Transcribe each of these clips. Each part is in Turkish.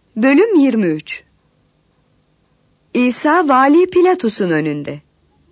Bölüm 23. İsa Vali Pilatus'un önünde.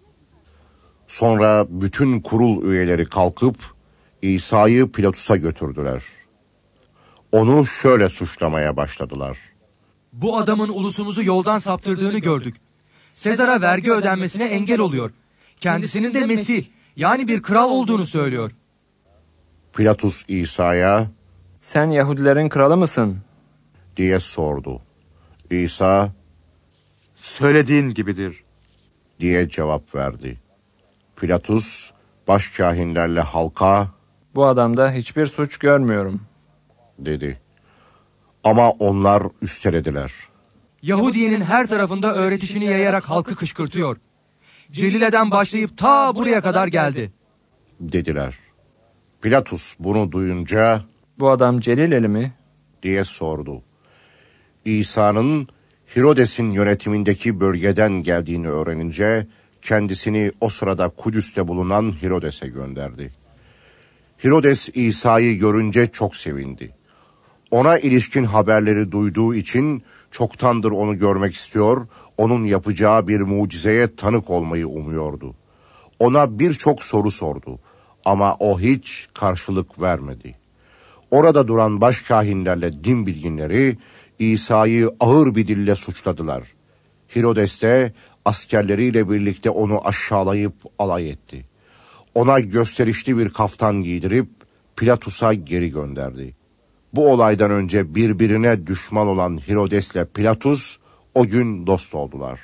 Sonra bütün kurul üyeleri kalkıp İsa'yı Pilatus'a götürdüler. Onu şöyle suçlamaya başladılar. Bu adamın ulusumuzu yoldan saptırdığını gördük. Sezar'a vergi ödenmesine engel oluyor. Kendisinin de Mesih, yani bir kral olduğunu söylüyor. Pilatus İsa'ya, "Sen Yahudilerin kralı mısın?" diye sordu. İsa, "Söylediğin gibidir," diye cevap verdi. Pilatus başkâhinlerle halka, "Bu adamda hiçbir suç görmüyorum," dedi. Ama onlar üstelediler. Yahudiye'nin her tarafında öğretişini yayarak halkı kışkırtıyor. Celile'den başlayıp ta buraya kadar geldi, dediler. Pilatus bunu duyunca, "Bu adam Celileli mi?" diye sordu. İsa'nın Hirodes'in yönetimindeki bölgeden geldiğini öğrenince kendisini o sırada Kudüs'te bulunan Hirodes'e gönderdi. Hirodes İsa'yı görünce çok sevindi. Ona ilişkin haberleri duyduğu için çoktandır onu görmek istiyor, onun yapacağı bir mucizeye tanık olmayı umuyordu. Ona birçok soru sordu ama o hiç karşılık vermedi. Orada duran başkâhinlerle din bilginleri İsa'yı ağır bir dille suçladılar. Hirodes de askerleriyle birlikte onu aşağılayıp alay etti. Ona gösterişli bir kaftan giydirip Pilatus'a geri gönderdi. Bu olaydan önce birbirine düşman olan Hirodes'le Pilatus o gün dost oldular.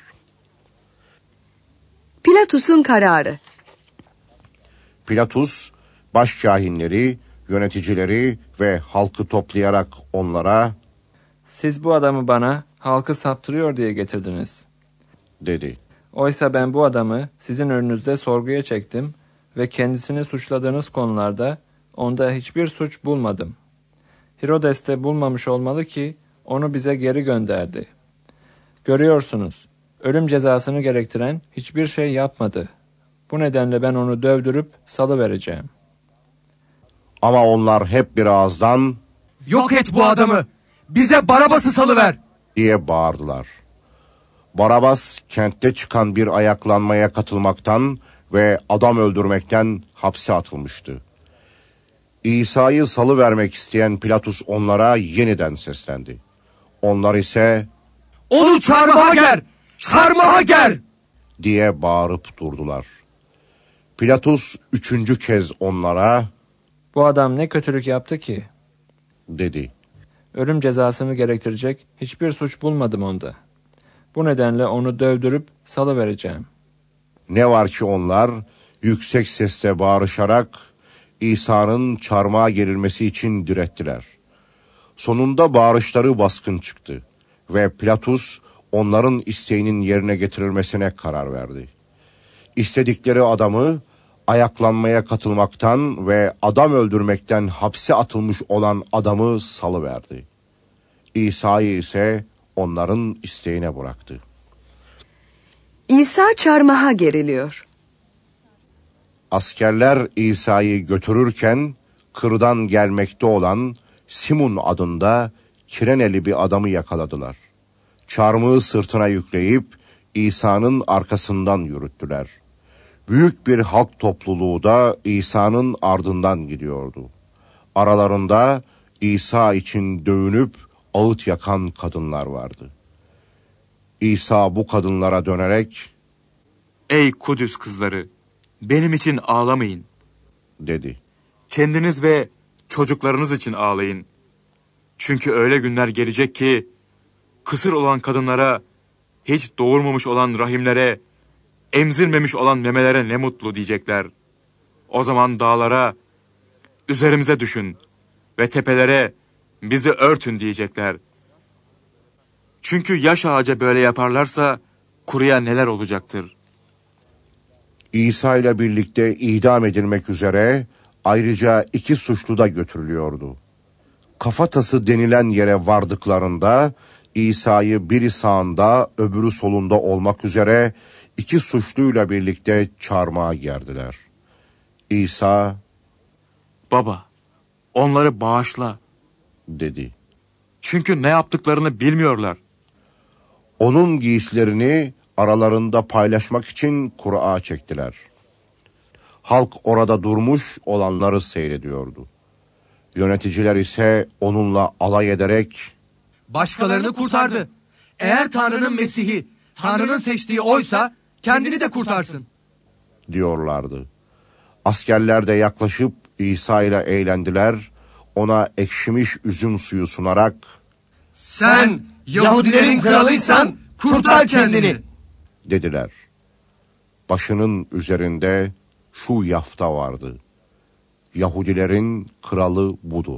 Pilatus'un kararı. Pilatus başkâhinleri, yöneticileri ve halkı toplayarak onlara, "Siz bu adamı bana halkı saptırıyor diye getirdiniz," dedi. "Oysa ben bu adamı sizin önünüzde sorguya çektim ve kendisini suçladığınız konularda onda hiçbir suç bulmadım. Hirodes de bulmamış olmalı ki onu bize geri gönderdi. Görüyorsunuz, ölüm cezasını gerektiren hiçbir şey yapmadı. Bu nedenle ben onu dövdürüp salıvereceğim." Ama onlar hep bir ağızdan, "Yok et bu adamı! Bize Barabas'ı salıver!" diye bağırdılar. Barabas kentte çıkan bir ayaklanmaya katılmaktan ve adam öldürmekten hapse atılmıştı. İsa'yı salıvermek isteyen Pilatus onlara yeniden seslendi. Onlar ise, "Onu çarmıha ger! Çarmıha ger!" diye bağırıp durdular. Pilatus 3. kez onlara, "Bu adam ne kötülük yaptı ki? dedi. Ölüm cezasını gerektirecek hiçbir suç bulmadım onda. Bu nedenle onu dövdürüp salıvereceğim." Ne var ki onlar yüksek sesle bağırışarak İsa'nın çarmıha gerilmesi için direttiler. Sonunda bağırışları baskın çıktı ve Pilatus onların isteğinin yerine getirilmesine karar verdi. İstedikleri adamı ayaklanmaya katılmaktan ve adam öldürmekten hapse atılmış olan adamı salıverdi. İsa'yı ise onların isteğine bıraktı. İsa çarmıha geriliyor. Askerler İsa'yı götürürken kırdan gelmekte olan Simon adında Kireneli bir adamı yakaladılar. Çarmıhı sırtına yükleyip İsa'nın arkasından yürüttüler. Büyük bir halk topluluğu da İsa'nın ardından gidiyordu. Aralarında İsa için dövünüp ağıt yakan kadınlar vardı. İsa bu kadınlara dönerek, "Ey Kudüs kızları, benim için ağlamayın. dedi. Kendiniz ve çocuklarınız için ağlayın. Çünkü öyle günler gelecek ki kısır olan kadınlara, hiç doğurmamış olan rahimlere, emzirmemiş olan memelere ne mutlu diyecekler. O zaman dağlara, üzerimize düşün ve tepelere, bizi örtün diyecekler. Çünkü yaş ağaca böyle yaparlarsa kuruya neler olacaktır?" İsa ile birlikte idam edilmek üzere ayrıca 2 suçlu da götürülüyordu. Kafatası denilen yere vardıklarında İsa'yı biri sağında öbürü solunda olmak üzere 2 suçluyla birlikte çarmıha gerdiler. İsa, "Baba, onları bağışla," dedi. Çünkü ne yaptıklarını bilmiyorlar. Onun giysilerini aralarında paylaşmak için kura çektiler. Halk orada durmuş olanları seyrediyordu. Yöneticiler ise onunla alay ederek Başkalarını kurtardı. Eğer Tanrı'nın Mesih'i, Tanrı'nın seçtiği oysa kendini de kurtarsın diyorlardı. Askerler de yaklaşıp İsa ile eğlendiler. Ona ekşimiş üzüm suyu sunarak Sen Yahudilerin kralıysan kurtar kendini dediler. Başının üzerinde şu yafta vardı: Yahudilerin kralı budur.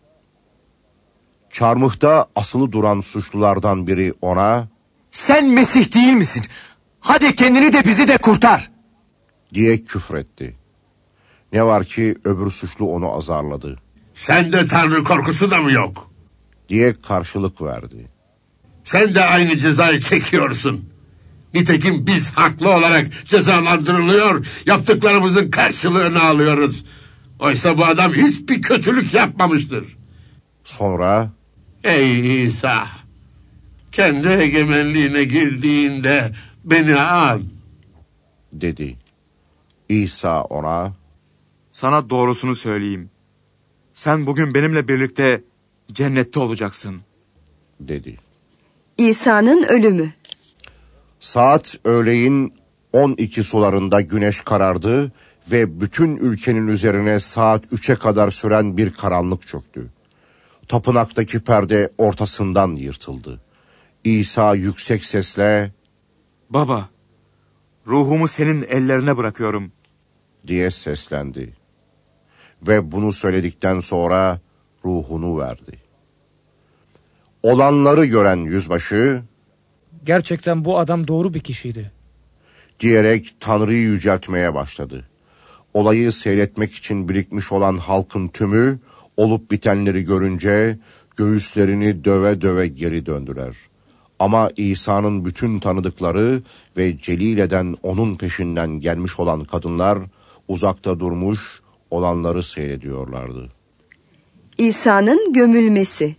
Çarmıhta asılı duran suçlulardan biri ona Sen Mesih değil misin? Hadi kendini de bizi de kurtar diye küfretti. Ne var ki öbür suçlu onu azarladı. Sende Tanrı korkusu da mı yok? Diye karşılık verdi. Sen de aynı cezayı çekiyorsun. Nitekim biz haklı olarak cezalandırılıyor, yaptıklarımızın karşılığını alıyoruz. Oysa bu adam hiçbir kötülük yapmamıştır. Sonra Ey İsa, kendi egemenliğine girdiğinde beni an dedi. İsa ona Sana doğrusunu söyleyeyim. Sen bugün benimle birlikte cennette olacaksın dedi. İsa'nın ölümü. Saat öğleyin 12 sularında güneş karardı ve bütün ülkenin üzerine saat 3'e kadar süren bir karanlık çöktü. Tapınaktaki perde ortasından yırtıldı. İsa yüksek sesle Baba, ruhumu senin ellerine bırakıyorum diye seslendi. Ve bunu söyledikten sonra ruhunu verdi. Olanları gören yüzbaşı Gerçekten bu adam doğru bir kişiydi diyerek Tanrı'yı yüceltmeye başladı. Olayı seyretmek için birikmiş olan halkın tümü olup bitenleri görünce göğüslerini döve döve geri döndüler. Ama İsa'nın bütün tanıdıkları ve Celile'den onun peşinden gelmiş olan kadınlar uzakta durmuş olanları seyrediyorlardı. İsa'nın gömülmesi.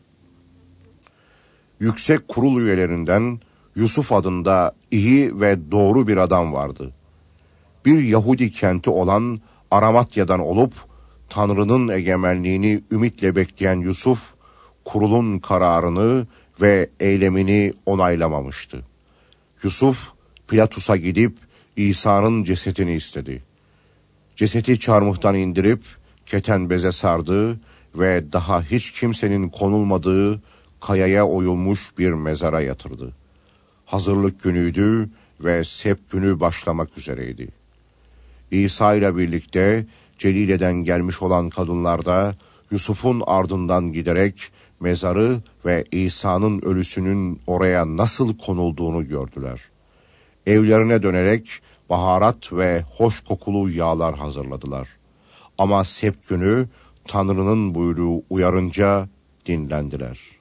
Yüksek kurul üyelerinden Yusuf adında iyi ve doğru bir adam vardı. Bir Yahudi kenti olan Aramatya'dan olup Tanrı'nın egemenliğini ümitle bekleyen Yusuf, kurulun kararını ve eylemini onaylamamıştı. Yusuf, Pilatus'a gidip İsa'nın cesedini istedi. Cesedi çarmıhtan indirip keten beze sardı ve daha hiç kimsenin konulmadığı kayaya oyulmuş bir mezara yatırdı. Hazırlık günüydü ve sept günü başlamak üzereydi. İsa ile birlikte Celile'den gelmiş olan kadınlar da Yusuf'un ardından giderek mezarı ve İsa'nın ölüsünün oraya nasıl konulduğunu gördüler. Evlerine dönerek baharat ve hoş kokulu yağlar hazırladılar. Ama sept günü Tanrı'nın buyruğu uyarınca dinlendiler.